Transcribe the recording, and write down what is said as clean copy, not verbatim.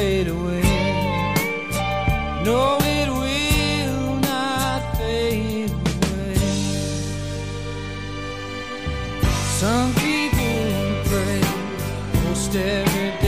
fade away. No, it will not fade away. Some people pray most every day.